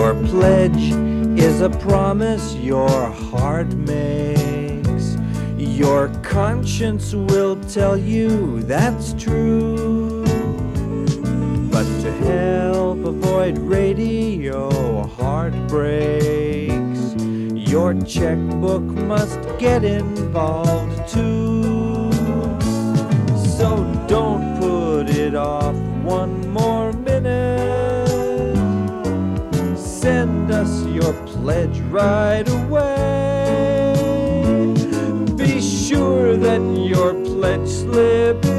Your pledge is a promise your heart makes. Your conscience will tell you that's true. But to help avoid radio heartbreaks, your checkbook must get involved too. So don't put it off one more minute. Send us your pledge right away. Be sure that your pledge slip